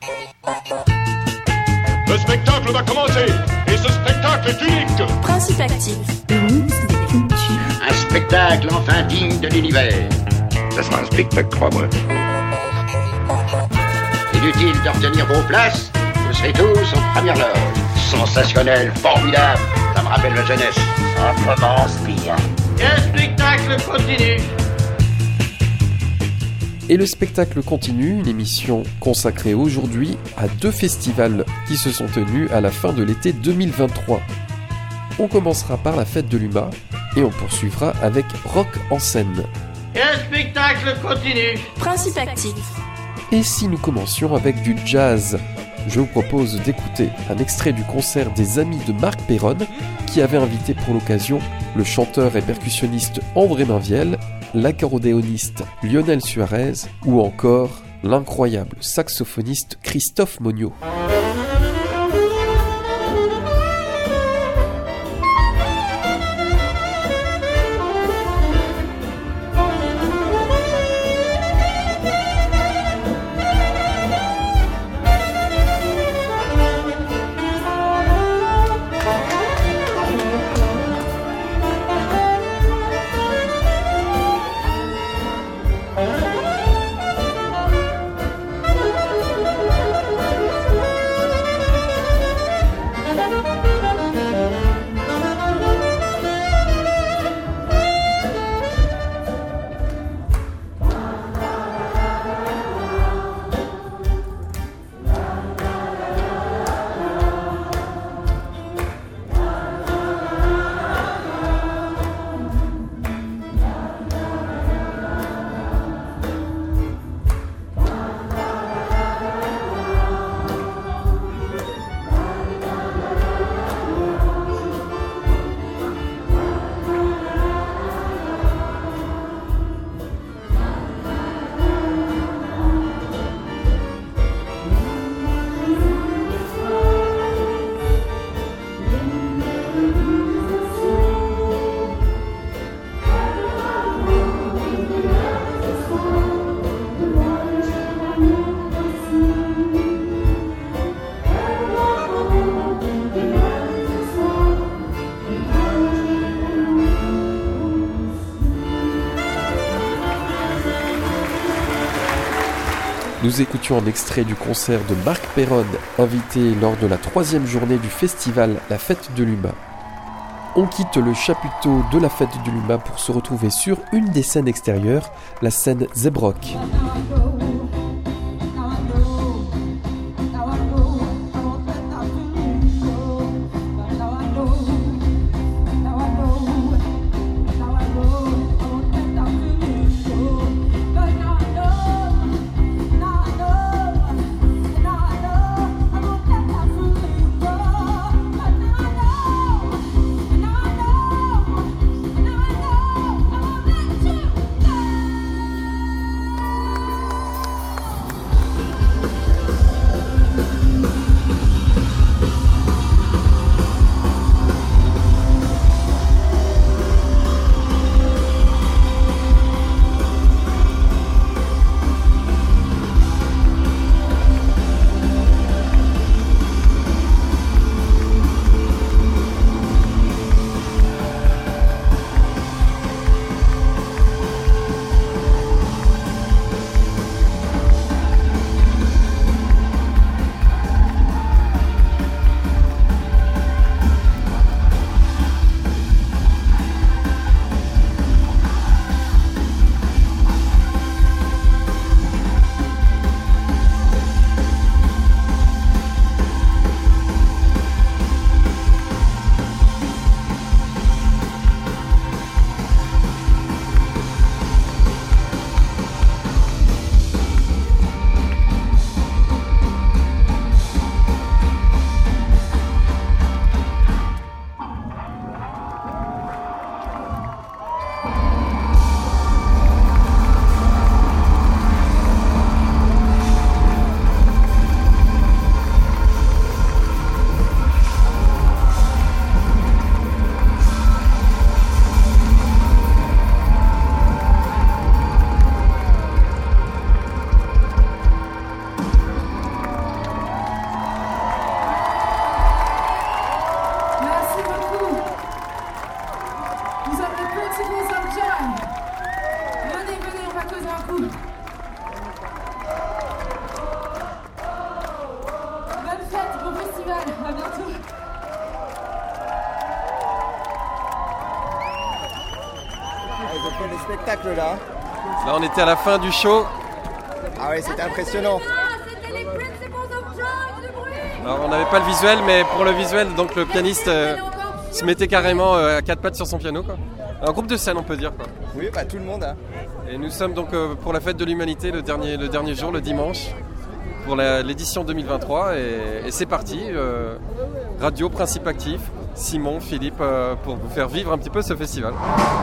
Le spectacle va commencer, et ce spectacle est unique. Principe actif. Un spectacle enfin digne de l'univers. Ça sera un spectacle, crois-moi. Inutile de retenir vos places, vous serez tous aux premières loges. Sensationnel, formidable, ça me rappelle la jeunesse. Ça commence bien. Et le spectacle continue. Et le spectacle continue, une émission consacrée aujourd'hui à 2 festivals qui se sont tenus à la fin de l'été 2023. On commencera par la fête de l'UMA et on poursuivra avec Rock en scène. Et le spectacle continue. Principe actif. Et si nous commencions avec du jazz ? Je vous propose d'écouter un extrait du concert des Amis de Marc Perron qui avait invité pour l'occasion le chanteur et percussionniste André Mainviel, l'accordéoniste Lionel Suarez ou encore l'incroyable saxophoniste Christophe Monio. Nous écoutions un extrait du concert de Marc Perron, invité lors de la 3e journée du festival La Fête de l'UMA. On quitte le chapiteau de la Fête de l'UMA pour se retrouver sur une des scènes extérieures, la scène Zebrock. spectacle là. Là, on était à la fin du show. Ah ouais, c'était impressionnant. Alors, on n'avait pas le visuel, mais pour le visuel, donc le pianiste se mettait carrément à quatre pattes sur son piano, quoi. Un groupe de scène, on peut dire, quoi. Oui, bah tout le monde. Hein. Et nous sommes donc pour la fête de l'humanité le dernier jour, le dimanche, pour l'édition 2023. Et c'est parti. Radio, principe actif. Simon, Philippe, pour vous faire vivre un petit peu ce festival.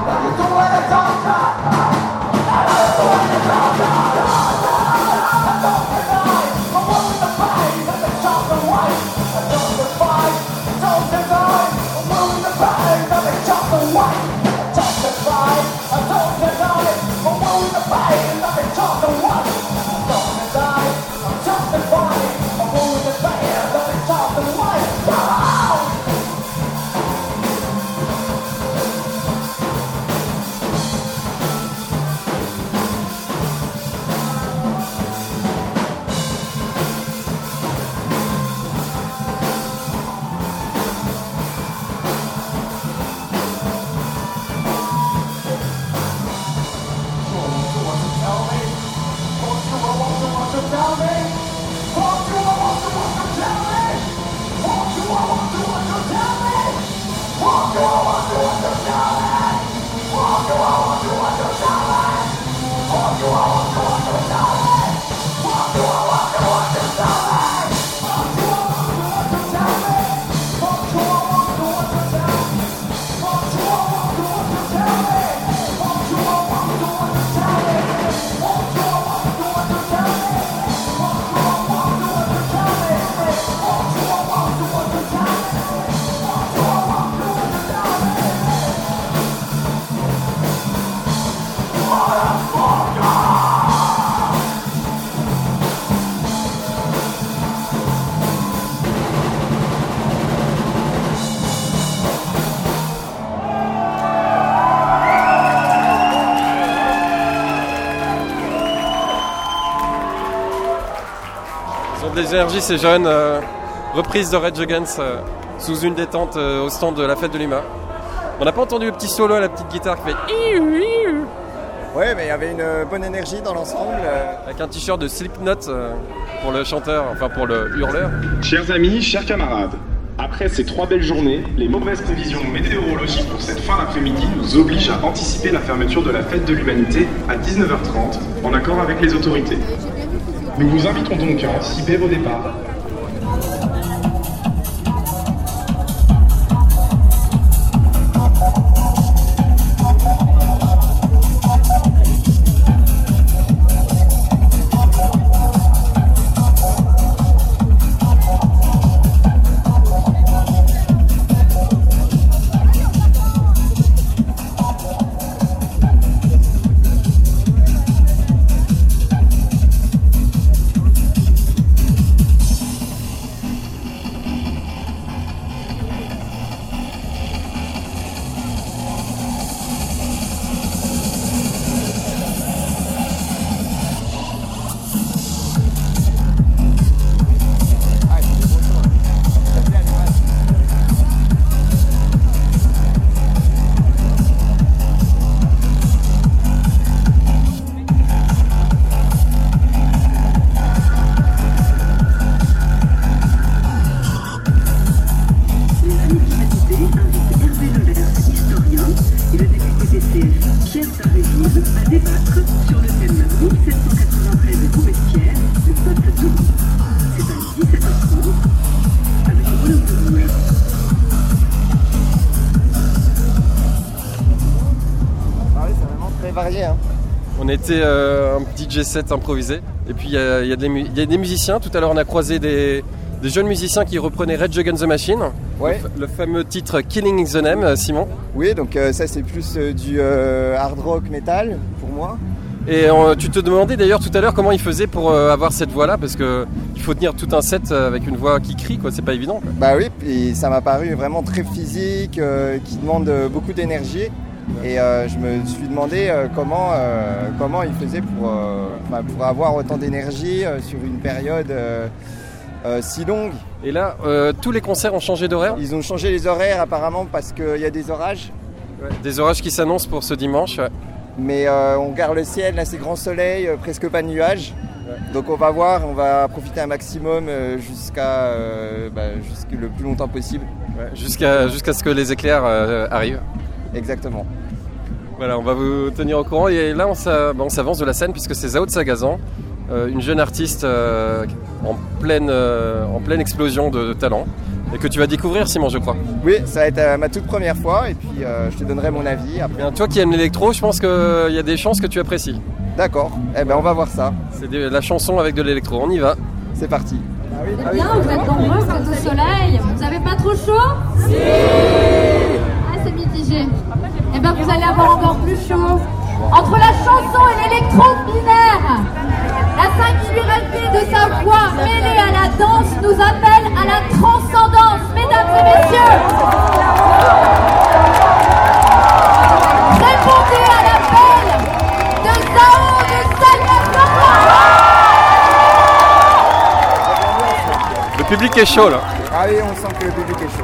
Des énergies, ces jeunes. Reprise de Rage Against sous une détente au stand de la fête de l'Humain. On n'a pas entendu le petit solo à la petite guitare qui fait. Ouais, mais il y avait une bonne énergie dans l'ensemble. Avec un t-shirt de Slipknot pour le chanteur, enfin pour le hurleur. Chers amis, chers camarades, après ces 3 belles journées, les mauvaises prévisions météorologiques pour cette fin d'après-midi nous obligent à anticiper la fermeture de la fête de l'humanité à 19h30 en accord avec les autorités. Nous vous invitons donc à anticiper vos départs. Varié, hein. On était un DJ set improvisé et puis il y a des musiciens. Tout à l'heure on a croisé des jeunes musiciens qui reprenaient Rage Against the Machine, ouais. le fameux titre Killing the Name, Simon. Oui, donc ça c'est plus du hard rock metal pour moi. Et tu te demandais d'ailleurs tout à l'heure comment il faisait pour avoir cette voix là, parce qu'il faut tenir tout un set avec une voix qui crie, quoi. C'est pas évident, quoi. Bah oui, et ça m'a paru vraiment très physique, qui demande beaucoup d'énergie. Et je me suis demandé comment il faisait pour avoir autant d'énergie sur une période si longue. Et là, tous les concerts ont changé d'horaire ? Ils ont changé les horaires apparemment parce qu'il y a des orages. Ouais, des orages qui s'annoncent pour ce dimanche. Mais on regarde le ciel, là c'est grand soleil, presque pas de nuages. Donc on va voir, on va profiter un maximum jusqu'à le plus longtemps possible. Ouais, jusqu'à ce que les éclairs arrivent. Exactement. Voilà, on va vous tenir au courant. Et là, on s'avance de la scène puisque c'est Zao de Sagazan, une jeune artiste en pleine explosion de talent. Et que tu vas découvrir, Simon, je crois. Oui, ça va être ma toute première fois et puis je te donnerai mon avis après. Bien, toi qui aimes l'électro, je pense qu'il y a des chances que tu apprécies. D'accord, on va voir ça. C'est la chanson avec de l'électro, on y va. C'est parti. C'est bien, vous êtes nombreux, vous êtes au soleil. Vous avez pas trop chaud? Si. Ah, c'est mitigé. Vous allez avoir encore plus chaud. Entre la chanson et l'électro binaire, la singularité de sa voix mêlée à la danse nous appelle à la transcendance, mesdames et messieurs. Répondez à l'appel de Zao de Sagazan. Le public est chaud là. Ah oui, on sent que le public est chaud.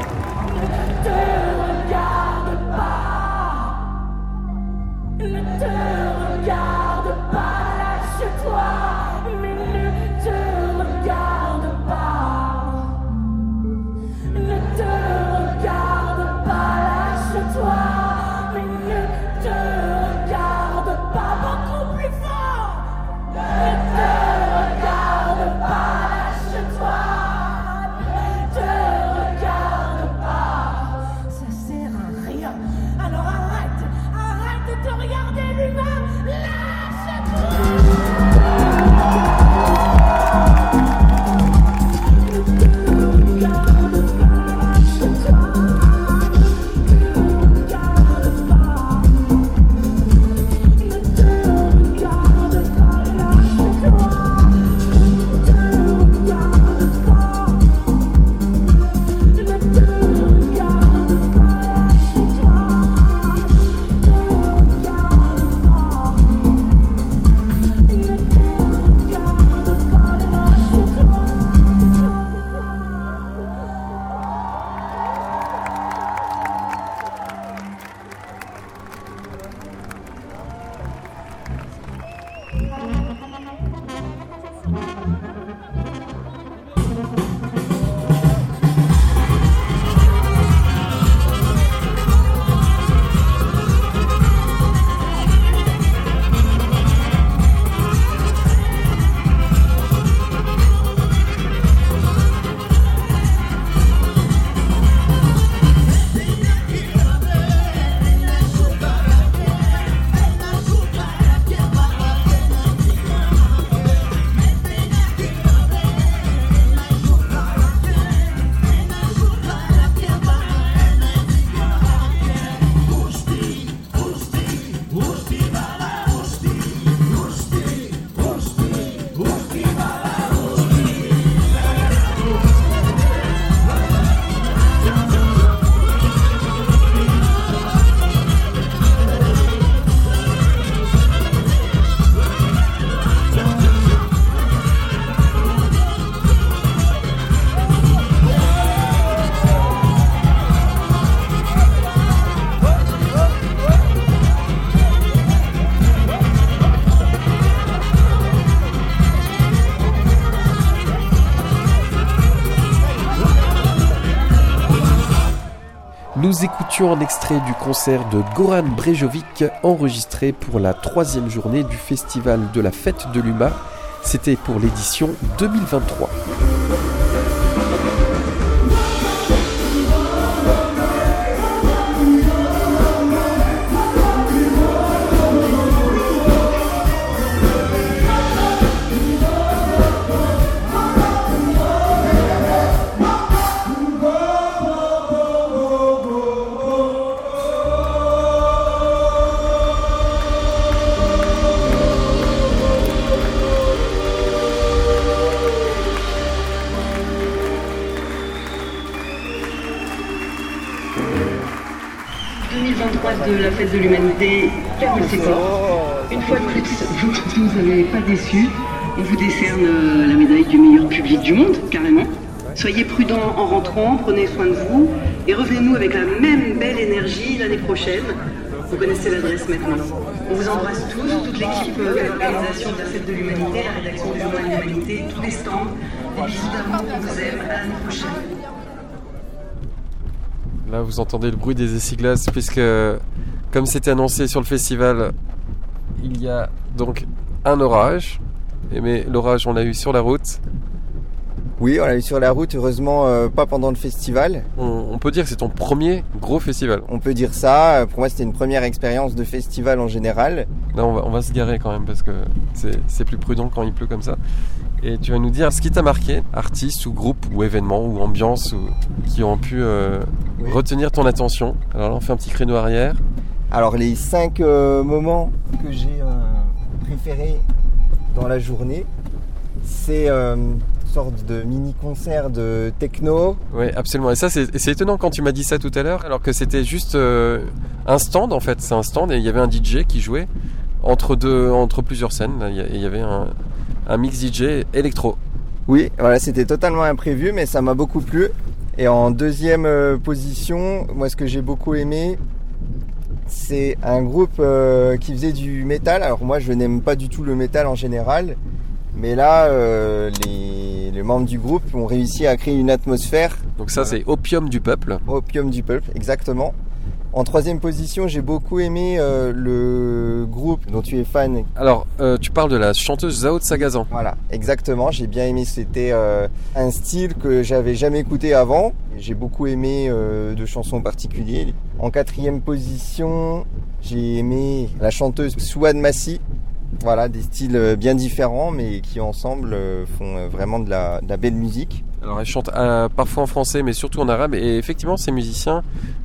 Nous écoutions un extrait du concert de Goran Brejovic enregistré pour la 3e journée du festival de la fête de l'UMA. C'était pour l'édition 2023. De la fête de l'humanité, ferme ses portes. Une fois de plus, vous ne nous avez pas déçus. On vous décerne la médaille du meilleur public du monde, carrément. Soyez prudents en rentrant, prenez soin de vous et revenez-nous avec la même belle énergie l'année prochaine. Vous connaissez l'adresse maintenant. On vous embrasse tous, toute l'équipe de l'organisation de la Fête de l'Humanité, la rédaction du Journal de l'Humanité, tous les stands. Des bisous d'amour, on vous aime, à l'année prochaine. Là, vous entendez le bruit des essuie-glaces, puisque, comme c'était annoncé sur le festival, il y a donc un orage. Mais l'orage, on l'a eu sur la route. Oui, on l'a eu sur la route, heureusement pas pendant le festival. On peut dire que c'est ton premier gros festival. On peut dire ça. Pour moi, c'était une première expérience de festival en général. Là, on va se garer quand même, parce que c'est plus prudent quand il pleut comme ça. Et tu vas nous dire ce qui t'a marqué, artiste ou groupe ou événement ou ambiance qui ont pu retenir ton attention. Alors là, on fait un petit créneau arrière. Alors les 5 moments que j'ai préférés dans la journée, c'est une sorte de mini-concert de techno. Oui, absolument. Et ça, c'est étonnant quand tu m'as dit ça tout à l'heure, alors que c'était juste un stand en fait. C'est un stand et il y avait un DJ qui jouait entre plusieurs scènes. Il y avait un mix DJ électro. Oui, voilà, c'était totalement imprévu, mais ça m'a beaucoup plu. Et en deuxième position, moi ce que j'ai beaucoup aimé, c'est un groupe qui faisait du métal. Alors moi je n'aime pas du tout le métal en général, mais là les membres du groupe ont réussi à créer une atmosphère. Donc ça c'est Opium du Peuple. Opium du Peuple, exactement. En troisième position, j'ai beaucoup aimé le groupe dont tu es fan. Alors, tu parles de la chanteuse Zao de Sagazan. Voilà, exactement. J'ai bien aimé. C'était un style que j'avais jamais écouté avant. J'ai beaucoup aimé de chansons particulières. En quatrième position, j'ai aimé la chanteuse Souad Massi. Voilà, des styles bien différents, mais qui ensemble font vraiment de la belle musique. Alors, elle chante parfois en français, mais surtout en arabe. Et effectivement, ces musiciens,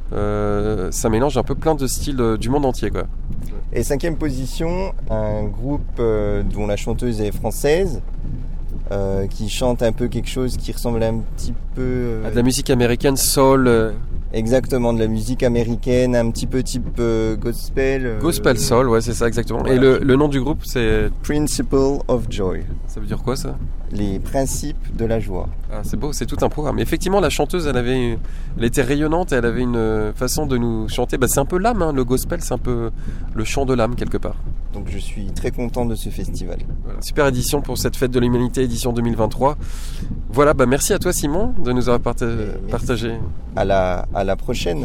ça mélange un peu plein de styles du monde entier, quoi. Et cinquième position, un groupe dont la chanteuse est française, qui chante un peu quelque chose qui ressemble un petit peu... à de la musique américaine, soul... Exactement, de la musique américaine, un petit peu type gospel. Gospel soul, ouais, c'est ça, exactement. Voilà. Et le nom du groupe, c'est... Principle of Joy. Ça veut dire quoi, ça ? Les principes de la joie. Ah, c'est beau, c'est tout un programme. Effectivement, la chanteuse, elle était rayonnante et elle avait une façon de nous chanter. Bah, c'est un peu l'âme, hein, le gospel, c'est un peu le chant de l'âme, quelque part. Donc je suis très content de ce festival. Voilà, super édition pour cette fête de l'humanité, édition 2023. Voilà, bah merci à toi Simon de nous avoir partagé. À la prochaine.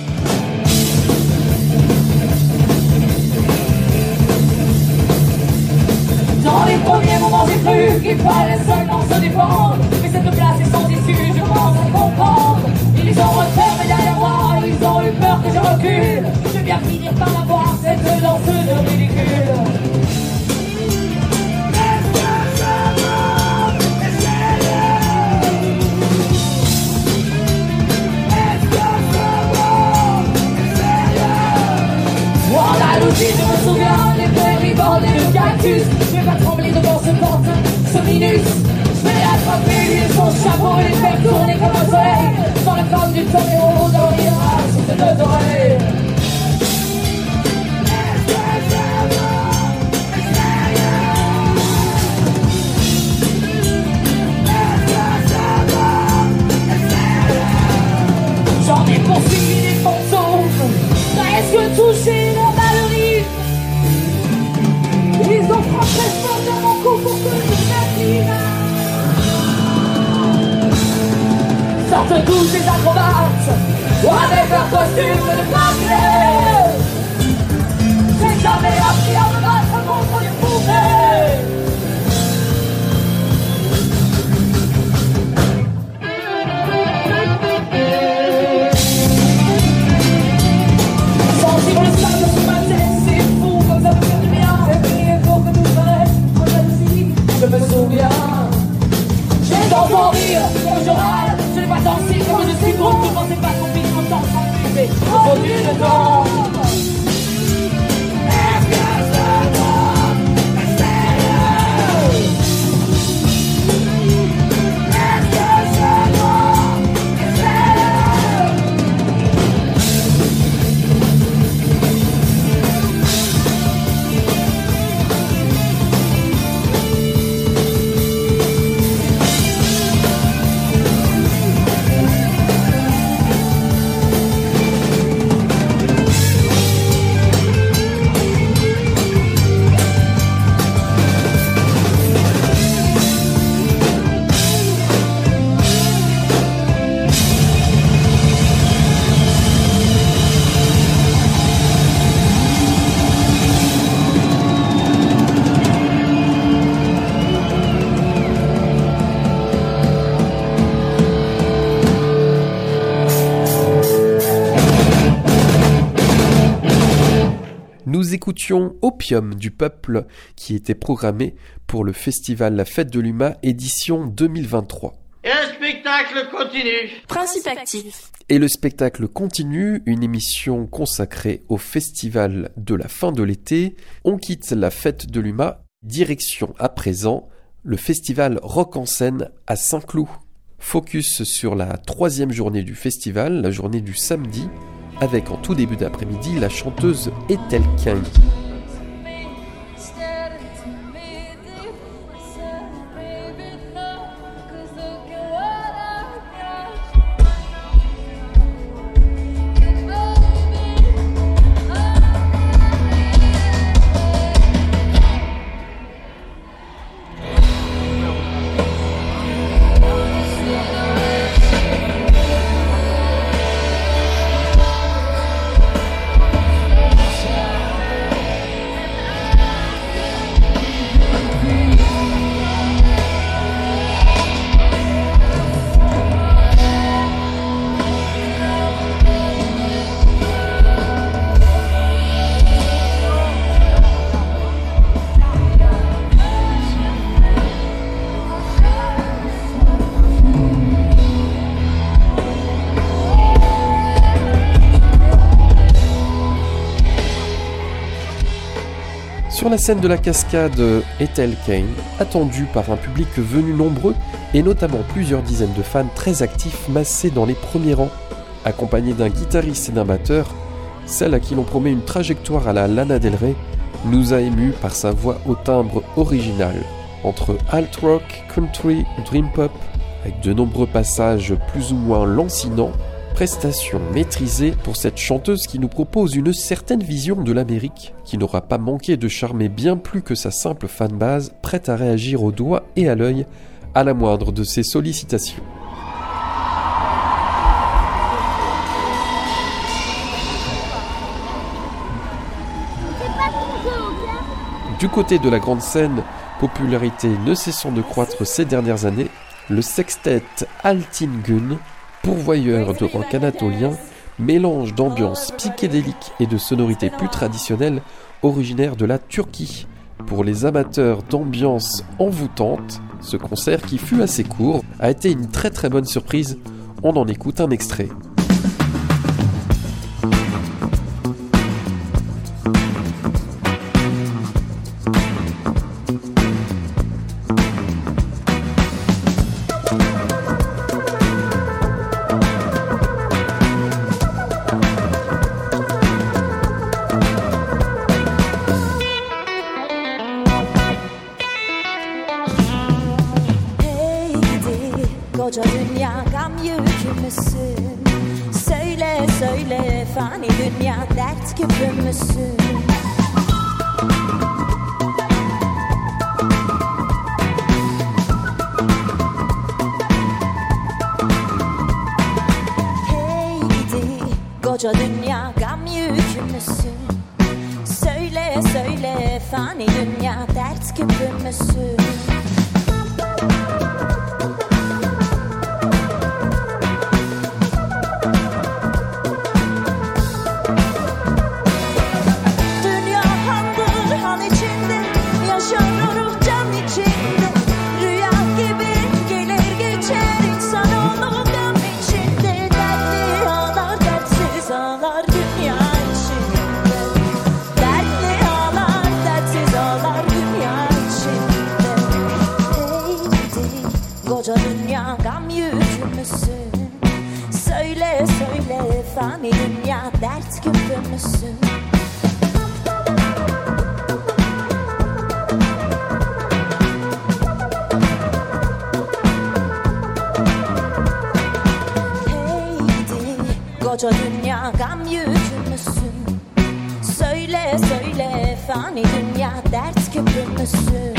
Dans les premiers moments j'ai cru qu'il fallait seulement se défendre. Mais cette place est sans issue, je commence à comprendre. Ils ont refermé derrière moi, ils ont eu peur que je recule. Je vais bien finir par avoir cette danseuse ridicule. Si je me souviens des prairies bordées de cactus, je vais pas trembler devant ce porte, ce minus. Je vais attraper lui son chapeau et les faire tourner comme un soleil. Dans la forme du tornado, dans l'irage sous ses deux oreilles. J'en ai poursuivi des fantômes, presque touché leur balerie. Ils ont frappé fort dans mon cou pour que je m'incline. Sortent tous ces acrobates avec leur costume de bracelet. J'ai jamais appris à me battre contre les poupées. Sensible sable sur ma tête, c'est fou comme ça me fait du bien. Et puis il faut que tout s'arrête, en jalousie, je me souviens. J'ai d'enfants rire, comme je râle, je n'ai pas dansé comme je suis gros. Je pensais pas qu'on puisse m'entendre sans fumer, au bout du temps. Est-ce que ce monde est sérieux? Est-ce que ce monde est sérieux? écoutions Opium du Peuple qui était programmé pour le festival La Fête de l'Humain édition 2023. Et le spectacle continue. Principe actif. Et le spectacle continue, une émission consacrée au festival de la fin de l'été. On quitte la Fête de l'Humain, direction à présent le festival Rock en scène à Saint-Cloud. Focus sur la 3e journée du festival, la journée du samedi, avec en tout début d'après-midi la chanteuse Ethel Kane. Sur la scène de la cascade, Ethel Kane, attendue par un public venu nombreux et notamment plusieurs dizaines de fans très actifs massés dans les premiers rangs. Accompagnée d'un guitariste et d'un batteur, celle à qui l'on promet une trajectoire à la Lana Del Rey nous a émus par sa voix au timbre original. Entre alt rock, country, dream pop, avec de nombreux passages plus ou moins lancinants, prestation maîtrisée pour cette chanteuse qui nous propose une certaine vision de l'Amérique, qui n'aura pas manqué de charmer bien plus que sa simple fanbase, prête à réagir au doigt et à l'œil à la moindre de ses sollicitations. Du côté de la grande scène, popularité ne cessant de croître ces dernières années, le sextet Altin Gün, pourvoyeur de rock anatolien, mélange d'ambiance psychédélique et de sonorités plus traditionnelles originaires de la Turquie. Pour les amateurs d'ambiance envoûtante, ce concert qui fut assez court a été une très très bonne surprise. On en écoute un extrait. Koca dünya gam yükü müsün? Söyle söyle fani dünya dert küpü müsün? Hey gidi koca dünya gam yükü müsün? Söyle söyle fani dünya dert küpü müsün? Koca dünya gam yükü müsün? Söyle söyle fani dünya dert küpü müsün? Hey gidi koca dünya gam yükü müsün? Söyle söyle fani dünya dert küpü müsün?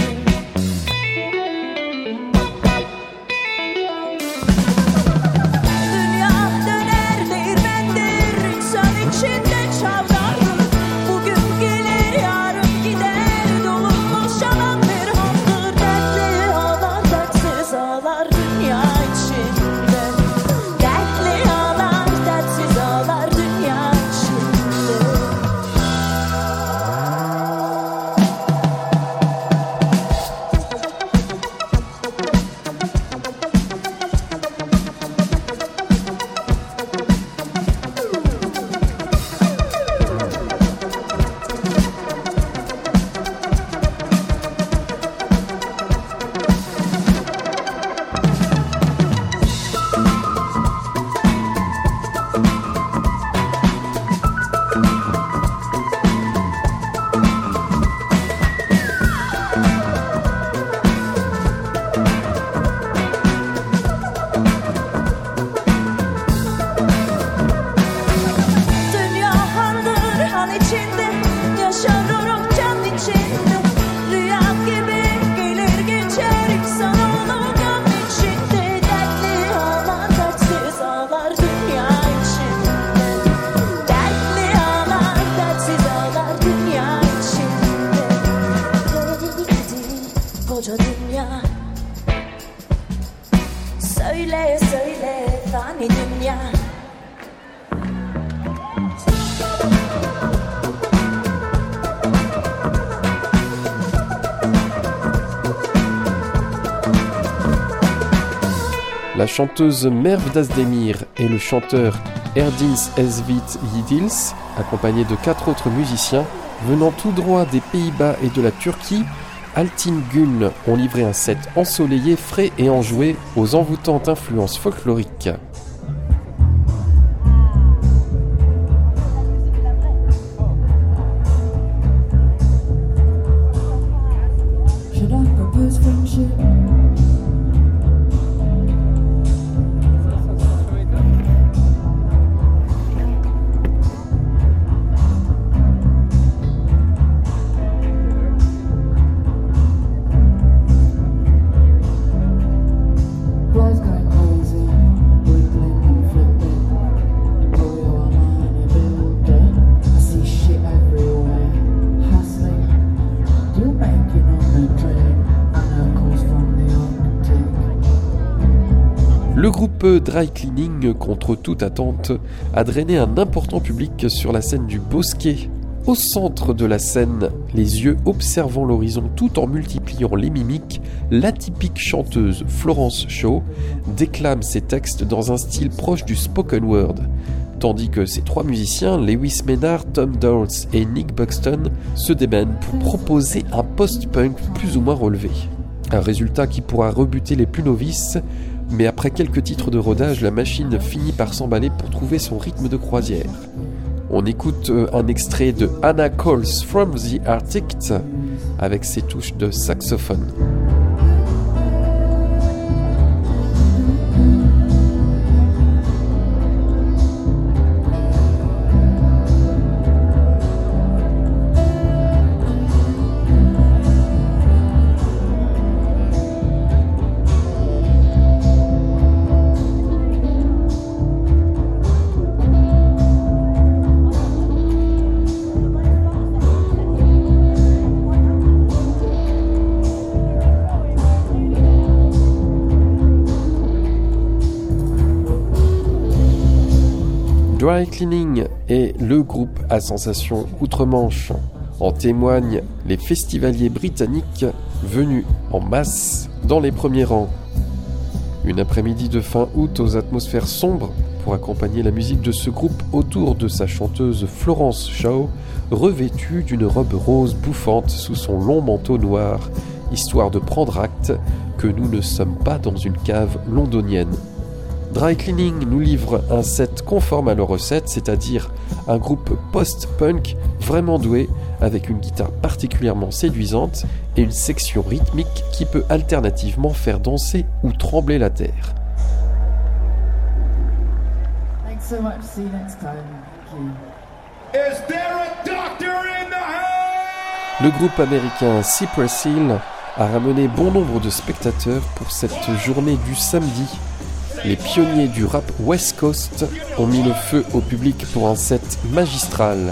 söyle söyle fani dünya. La chanteuse Merve Dazdemir et le chanteur Erdins Esvit Yidils, accompagnés de 4 autres musiciens, venant tout droit des Pays-Bas et de la Turquie, Altin Gün ont livré un set ensoleillé, frais et enjoué aux envoûtantes influences folkloriques. Le groupe Dry Cleaning, contre toute attente, a drainé un important public sur la scène du Bosquet. Au centre de la scène, les yeux observant l'horizon tout en multipliant les mimiques, l'atypique chanteuse Florence Shaw déclame ses textes dans un style proche du spoken word, tandis que ses 3 musiciens, Lewis Maynard, Tom Dowles et Nick Buxton, se démènent pour proposer un post-punk plus ou moins relevé. Un résultat qui pourra rebuter les plus novices, mais après quelques titres de rodage, la machine finit par s'emballer pour trouver son rythme de croisière. On écoute un extrait de Anna Calls from the Arctic avec ses touches de saxophone. Dry Cleaning est le groupe à sensation outre-Manche. En témoignent les festivaliers britanniques venus en masse dans les premiers rangs. Une après-midi de fin août aux atmosphères sombres pour accompagner la musique de ce groupe autour de sa chanteuse Florence Shaw, revêtue d'une robe rose bouffante sous son long manteau noir, histoire de prendre acte que nous ne sommes pas dans une cave londonienne. Dry Cleaning nous livre un set conforme à leur recette, c'est-à-dire un groupe post-punk vraiment doué, avec une guitare particulièrement séduisante et une section rythmique qui peut alternativement faire danser ou trembler la terre. Thanks so much. See you next time. Thank you. Is there a doctor in the house? Le groupe américain Cypress Hill a ramené bon nombre de spectateurs pour cette journée du samedi. Les pionniers du rap West Coast ont mis le feu au public pour un set magistral.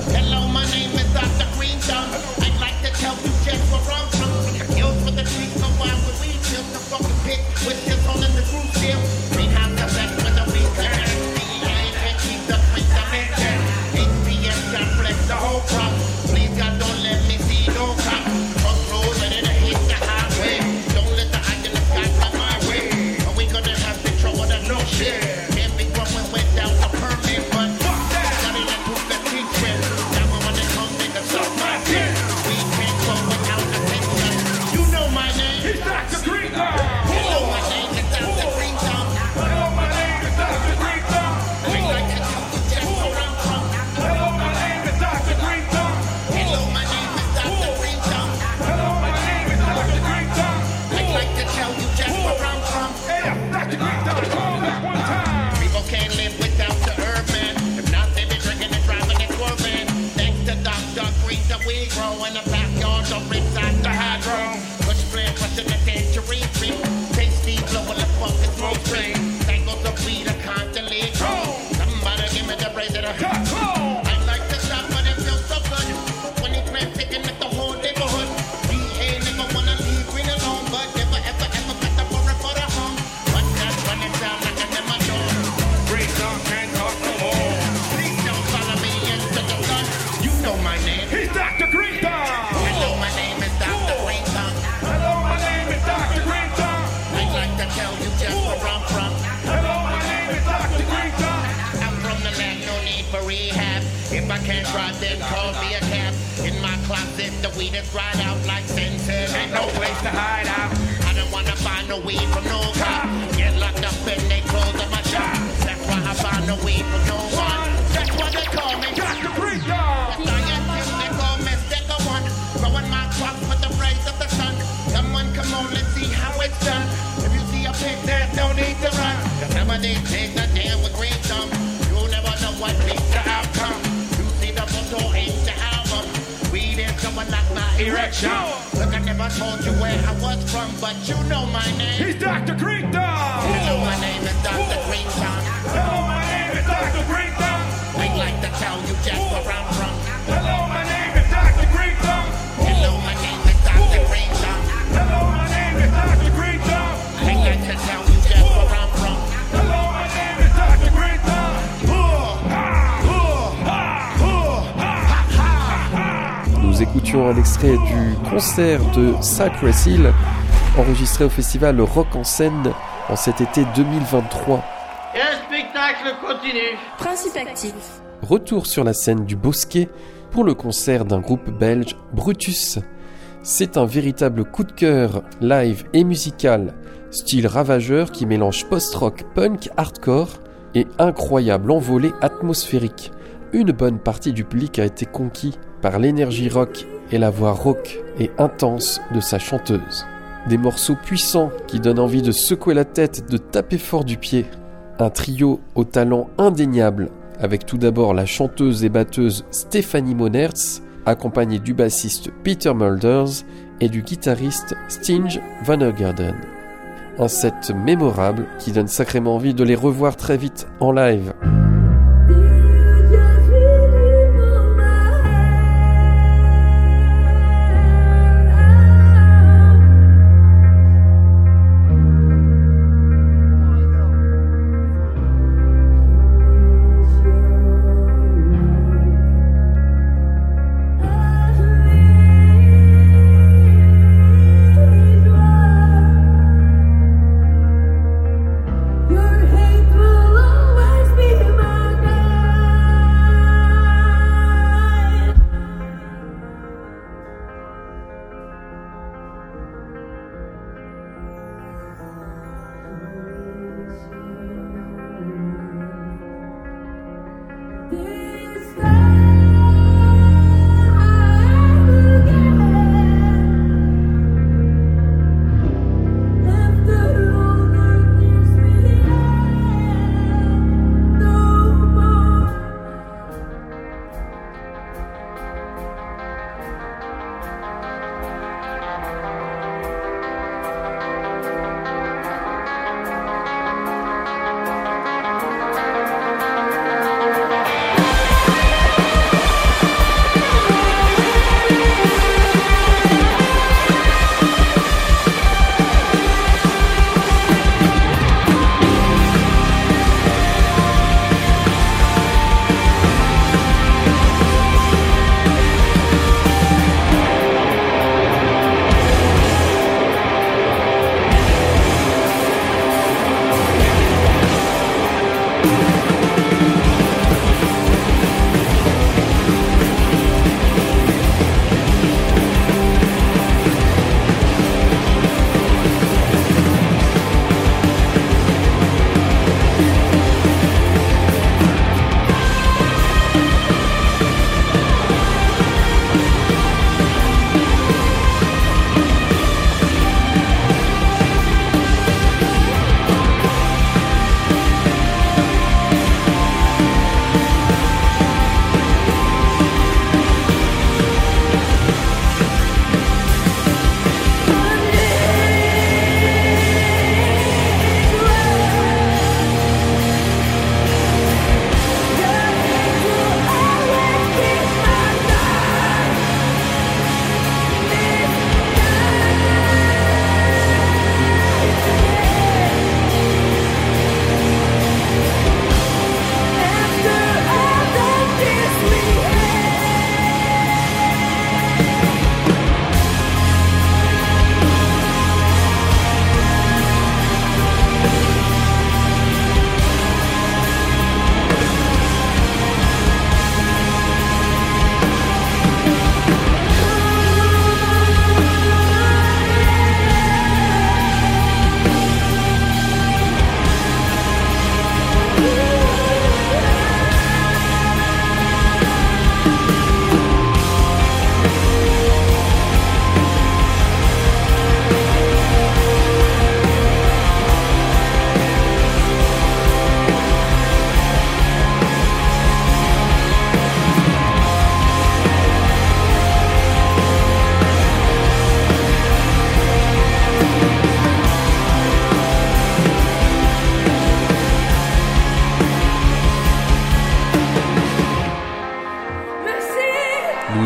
can't drive, then call me a cab. In my closet, the weed is dried out like senses. Ain't no place to hide out. I don't wanna buy no weed from no cop. Get locked up and they close up my shop. That's why I buy no weed from no one. That's what they call me. Dr. Freak Dog. The scientific or mystical one. Growing my crops with the rays of the sun. Someone come on, let's see how it's done. If you see a pig, there's no need to run. Cause some of these pigs are damn with green thumb. You'll never know what leads to outcome. You see the photo in the album. Weed is going like my erection. Look, I never told you where I was from, but you know my name. He's Dr. Creek Dog. Hello, my name is Dr. Creek Dog. Hello, my name is Dr. Creek Dog. I'd like to tell you just where I'm from. Hello, my name is Dr. Creek Dog. Hello, my name is Dr. Creek Dog. Hello, my name is Dr. Creek Dog. I'd like to tell you just where I'm from. Hello, my name is Dr. Creek Dog. Nous écoutions un extrait du concert de Cypress Hill, enregistré au festival Rock en Scène en cet été 2023. Et le spectacle continue. Principe actif. Retour sur la scène du Bosquet pour le concert d'un groupe belge, Brutus. C'est un véritable coup de cœur, live et musical, style ravageur qui mélange post-rock, punk, hardcore et incroyable envolée atmosphérique. Une bonne partie du public a été conquis par l'énergie rock et la voix rauque et intense de sa chanteuse. Des morceaux puissants qui donnent envie de secouer la tête, de taper fort du pied. Un trio au talent indéniable, avec tout d'abord la chanteuse et batteuse Stéphanie Monertz, accompagnée du bassiste Peter Mulders et du guitariste Stinge Vannergarden. Un set mémorable qui donne sacrément envie de les revoir très vite en live.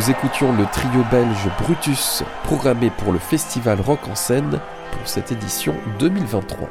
nous écoutions le trio belge Brutus, programmé pour le festival Rock en Seine pour cette édition 2023.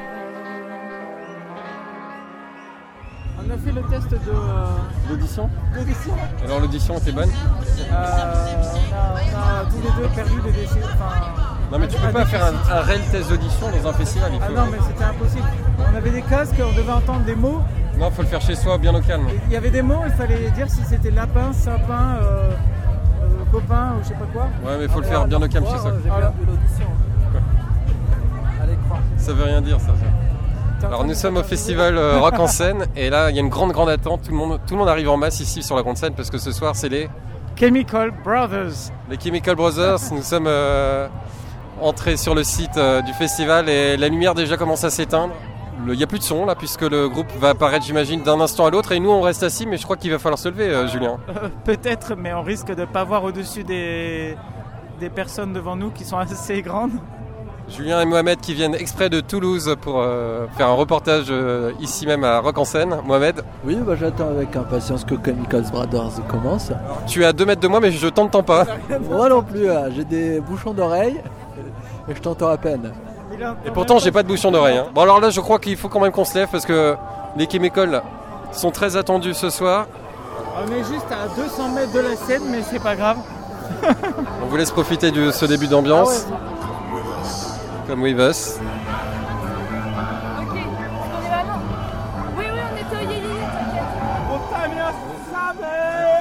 On a fait le test d'audition. Alors l'audition était bonne. On a tous les deux perdu des décès. Non mais tu peux pas faire un réel test d'audition dans un festival. Non mais c'était impossible. On avait des casques, on devait entendre des mots. Non, faut le faire chez soi, bien au calme. Il y avait des mots, il fallait dire si c'était lapin, sapin, copain ou je sais pas quoi. Ouais mais faut le faire bien au calme chez soi. J'ai perdu l'audition. À l'écran. Ça veut rien dire ça. Alors nous sommes au festival Rock en Seine et là il y a une grande attente, tout le monde arrive en masse ici sur la grande scène parce que ce soir c'est les Chemical Brothers. Les Chemical Brothers, nous sommes entrés sur le site du festival et la lumière déjà commence à s'éteindre. Il n'y a plus de son là puisque le groupe va apparaître j'imagine d'un instant à l'autre et nous on reste assis mais je crois qu'il va falloir se lever Julien. Peut-être mais on risque de ne pas voir au-dessus des personnes devant nous qui sont assez grandes. Julien et Mohamed qui viennent exprès de Toulouse pour faire un reportage ici même à Rock en Seine. Mohamed ? Oui, j'attends avec impatience que Chemical Brothers commence. Tu es à 2 mètres de moi mais je t'entends pas. Moi non plus, j'ai des bouchons d'oreilles et je t'entends à peine. Et pourtant j'ai pas de bouchons d'oreilles. Bon alors là je crois qu'il faut quand même qu'on se lève parce que les Chemical sont très attendus ce soir. On est juste à 200 mètres de la scène mais c'est pas grave. On vous laisse profiter de ce début d'ambiance. Ah ouais. Comme With Us. Ok, on est vraiment. Oui, on est au Yéli, t'inquiète. On t'a bien sa mère.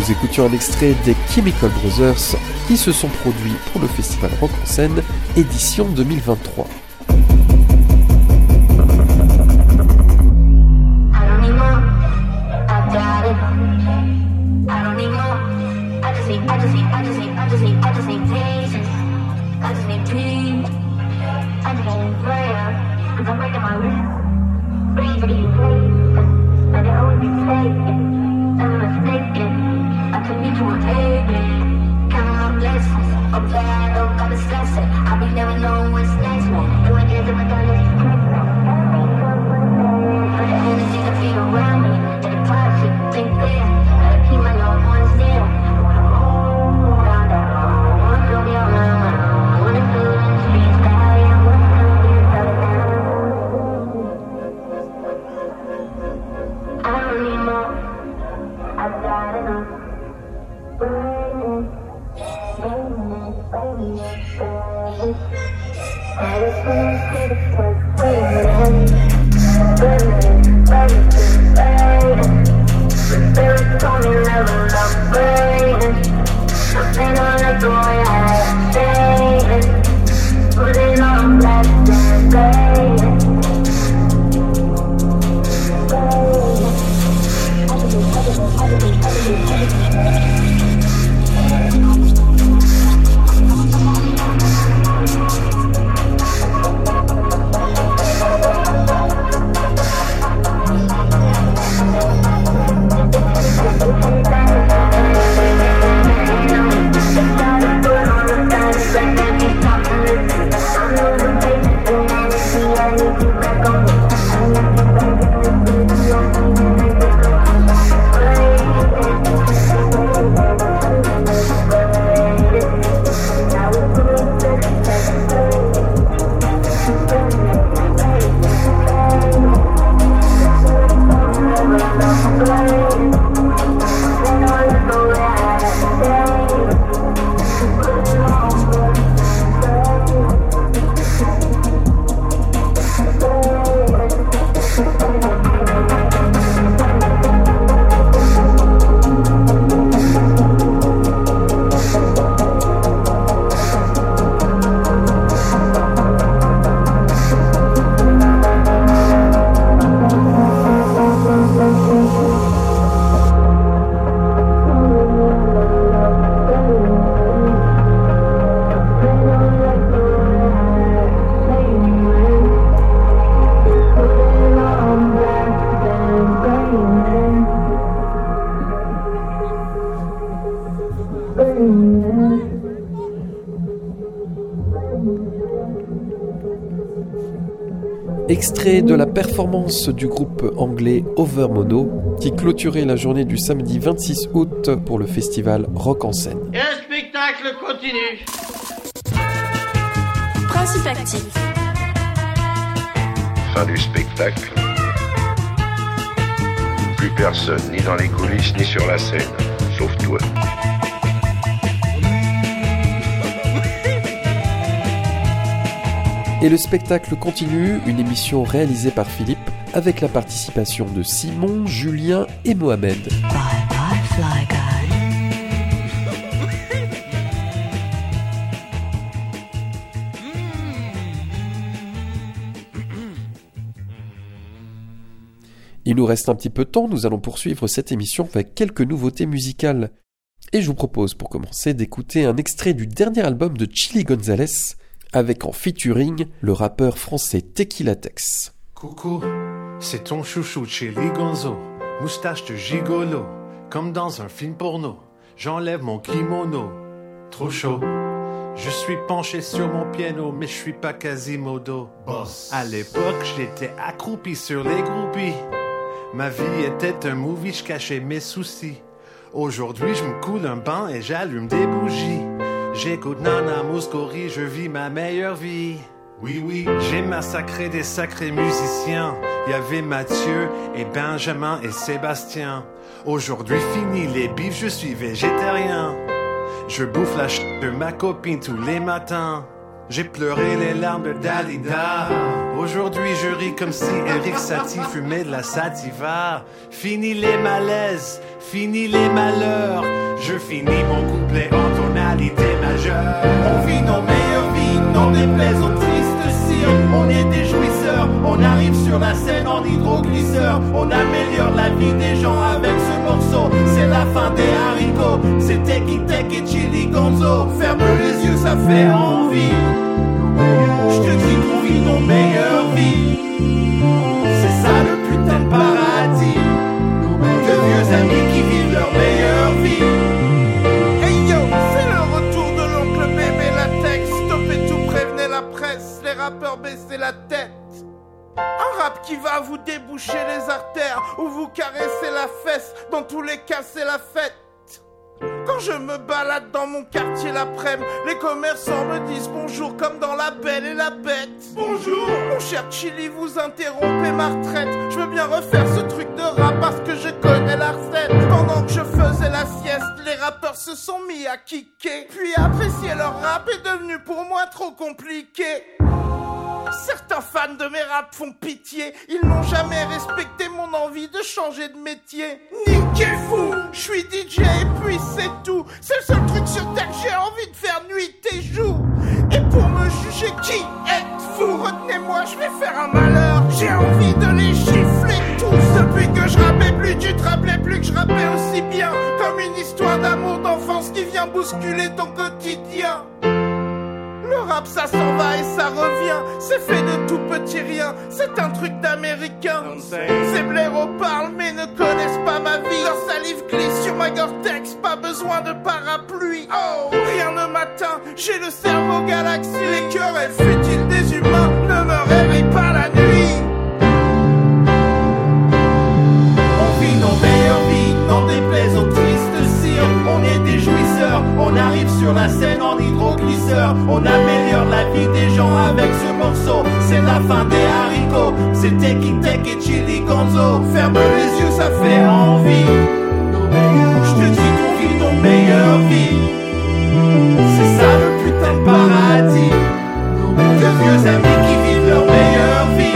nous écoutions un extrait des Chemical Brothers qui se sont produits pour le festival Rock en Seine, édition 2023. Extrait de la performance du groupe anglais Overmono qui clôturait la journée du samedi 26 août pour le festival Rock en Seine. Et le spectacle continue. Principe actif. Fin du spectacle. Plus personne, ni dans les coulisses, ni sur la scène, sauf toi. Et le spectacle continue, une émission réalisée par Philippe avec la participation de Simon, Julien et Mohamed. Bye bye Fly Guy. Il nous reste un petit peu de temps, nous allons poursuivre cette émission avec quelques nouveautés musicales. Et je vous propose pour commencer d'écouter un extrait du dernier album de Chili Gonzalez, avec en featuring le rappeur français Tequila Tex. Coucou, c'est ton chouchou Chili Gonzo, moustache de gigolo, comme dans un film porno. J'enlève mon kimono, trop chaud. Je suis penché sur mon piano, mais je suis pas Quasimodo. Boss. À l'époque, j'étais accroupi sur les groupies. Ma vie était un movie, je cachais mes soucis. Aujourd'hui, je me coule un bain et j'allume des bougies. J'écoute Nana Mouskouri, je vis ma meilleure vie. Oui, oui, j'ai massacré des sacrés musiciens. Il y avait Mathieu et Benjamin et Sébastien. Aujourd'hui, fini les bifs, je suis végétarien. Je bouffe la de ma copine tous les matins. J'ai pleuré les larmes de Dalida. Aujourd'hui je ris comme si Eric Satie fumait de la sativa. Fini les malaises, fini les malheurs. Je finis mon couplet en tonalité majeure. On vit nos meilleures vies, n'en déplaise aux tristes cires. On est des jouisseurs, on arrive sur la scène en hydroglisseur. On améliore la vie des gens avec ce morceau. C'est la fin des haricots, c'est Teki Tek et Chili Gonzo. Ferme les yeux, ça fait envie. Je te dis qu'on vit nos meilleures vies. C'est ça le putain de paradis. De vieux amis qui vivent leur meilleure vie. Hey yo, c'est le retour de l'oncle bébé latex. Stoppez tout, prévenez la presse. Les rappeurs baissez la tête. Un rap qui va vous déboucher les artères ou vous caresser la fesse. Dans tous les cas, c'est la fête. Quand je me balade dans mon quartier l'après-midi, les commerçants me disent bonjour comme dans La Belle et la Bête. Bonjour. Mon cher Chili, vous interrompez ma retraite. Je veux bien refaire ce truc de rap parce que je connais la recette. Pendant que je faisais la sieste, les rappeurs se sont mis à kicker. Puis apprécier leur rap est devenu pour moi trop compliqué. Certains fans de mes raps font pitié. Ils n'ont jamais respecté mon envie de changer de métier. Niquez-vous, je suis DJ et puis c'est tout. C'est le seul truc sur terre que j'ai envie de faire nuit et jour. Et pour me juger, qui êtes-vous? Retenez-moi, je vais faire un malheur. J'ai envie de les gifler tous. Depuis que je rappais plus, tu te rappelais plus que je rappais aussi bien. Comme une histoire d'amour d'enfance qui vient bousculer ton quotidien. Le rap ça s'en va et ça revient. C'est fait de tout petit rien. C'est un truc d'américain. Ces blaireaux parlent mais ne connaissent pas ma vie. Leur salive glisse sur ma Gore-Tex. Pas besoin de parapluie. Oh, rien ne m'atteint. J'ai le cerveau galaxie. Les querelles futiles des humains ne me réveillent pas la nuit. On vit nos meilleures vies, n'en déplaise aux tristes cires. On est des jouisseurs, on arrive sur la scène en hydroglisseur. On améliore la vie des gens avec ce morceau. C'est la fin des haricots, c'est Teki Tek et Chili Gonzo. Ferme les yeux, ça fait envie. Je te dis qu'on vit nos meilleures vies. C'est ça le putain de paradis. De vieux amis qui vivent leur meilleure vie.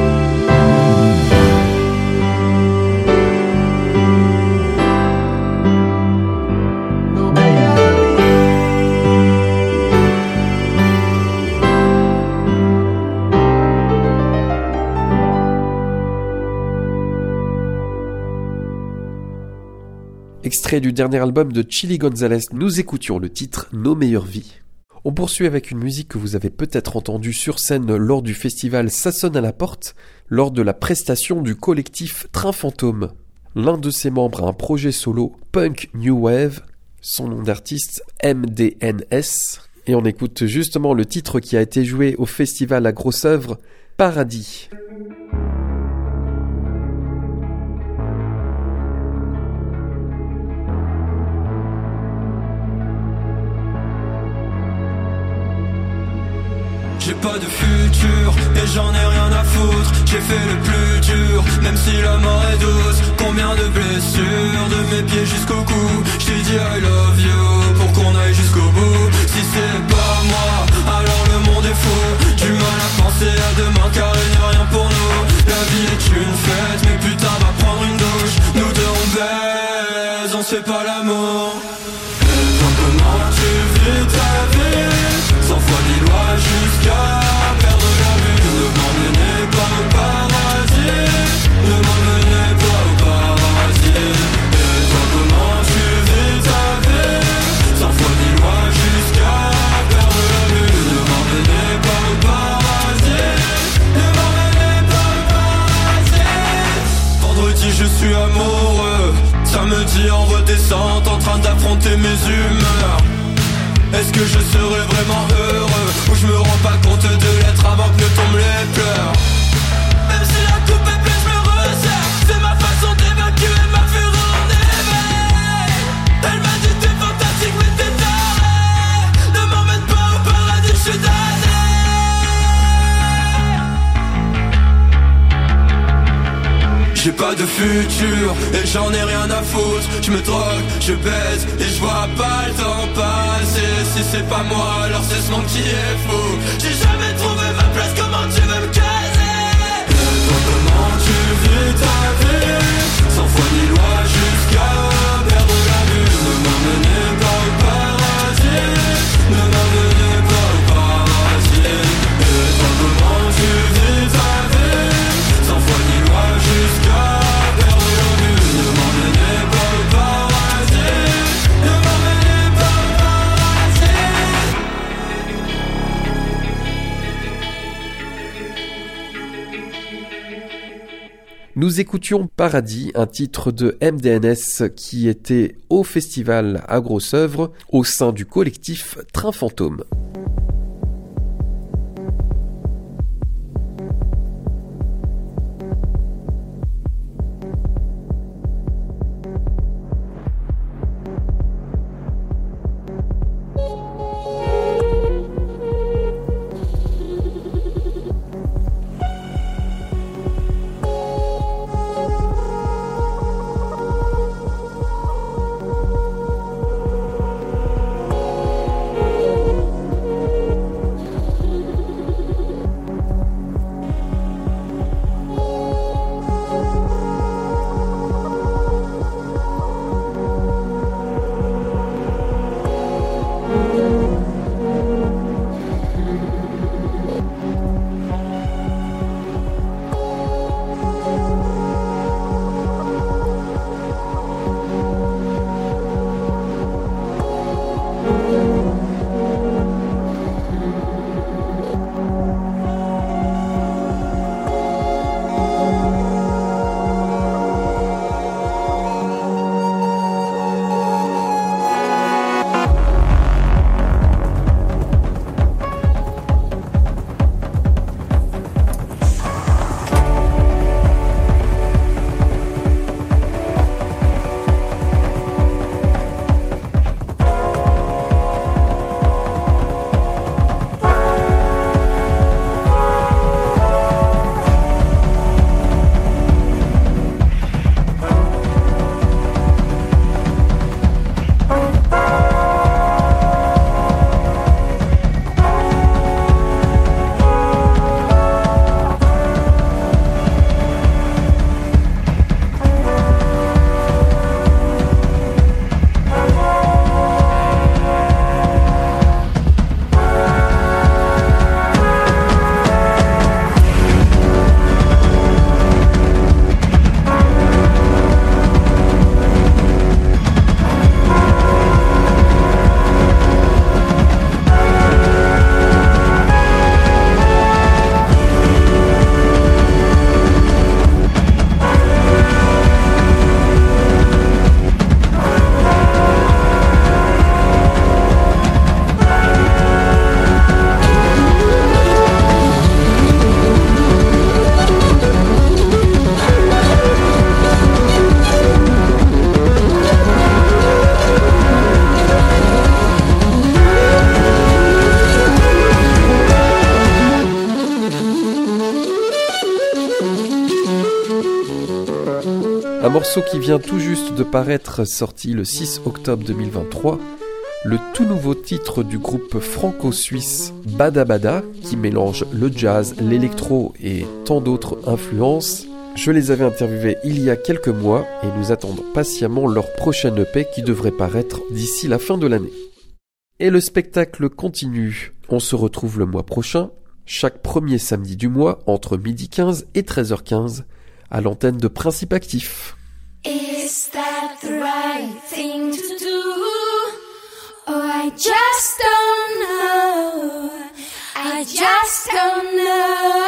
Extrait du dernier album de Chili Gonzalez, nous écoutions le titre Nos meilleures vies. On poursuit avec une musique que vous avez peut-être entendue sur scène lors du festival Ça sonne à la porte, lors de la prestation du collectif Train Fantôme. L'un de ses membres a un projet solo Punk New Wave, son nom d'artiste MDNS, et on écoute justement le titre qui a été joué au festival à Grosse Œuvre, Paradis. J'ai pas de futur et j'en ai rien à foutre. J'ai fait le plus dur, même si la mort est douce. Combien de blessures, de mes pieds jusqu'au cou. J't'ai dit I love you pour qu'on aille jusqu'au bout. Si c'est pas moi, alors le monde est fou. Du mal à penser à demain car il n'y a rien pour nous. La vie est une fête, mais putain va prendre une douche. Nous deux on baise, on se fait pas l'amour. Et toi comment tu vis ta vie? 100 fois des lois jusqu'à perdre la vue. Ne m'emmenez pas au paradis. Ne m'emmenez pas au paradis. Et toi comment tu vis ta vie? 100 fois des lois jusqu'à perdre la vue. Ne m'emmenez pas au paradis. Ne m'emmenez pas au paradis. Vendredi je suis amoureux. Samedi en redescente en train d'affronter mes humeurs. Est-ce que je serai vraiment heureux? Ou je me rends pas compte de l'être avant que ne tombent les pleurs? Même si la coupe est pleine, je me resserre. C'est ma façon d'évacuer ma fureur en éveil. Elle m'a dit t'es fantastique mais t'es taré. Ne m'emmène pas au paradis, je suis damné. j'ai pas de futur et j'en ai rien à foutre. Je me drogue, je baise et je vois pas le temps passer. Si c'est pas moi, alors c'est ce monde qui est fou. J'ai jamais trouvé ma place, comment tu veux me caser? Et toi comment tu vis ta vie? Sans foi ni loi jusqu'à perdre la vue. Ne m'emmenez pas au paradis, ne m'emmenez pas au paradis. Et toi comment tu vis ta vie? Sans foi ni loi jusqu'à perdre la vue. Ne m'emmenez pas au paradis, ne m'emmenez pas au Nous écoutions Paradis, un titre de MDNS qui était au festival à Grosse-Œuvre au sein du collectif Train Fantôme. Un morceau qui vient tout juste de paraître, sorti le 6 octobre 2023, le tout nouveau titre du groupe franco-suisse Bada Bada, qui mélange le jazz, l'électro et tant d'autres influences. Je les avais interviewés il y a quelques mois et nous attendons patiemment leur prochaine EP qui devrait paraître d'ici la fin de l'année. Et le spectacle continue. On se retrouve le mois prochain, chaque premier samedi du mois, entre 12h15 et 13h15, à l'antenne de Principe Actif. Is that the right thing to do? Oh, I just don't know. I just don't know.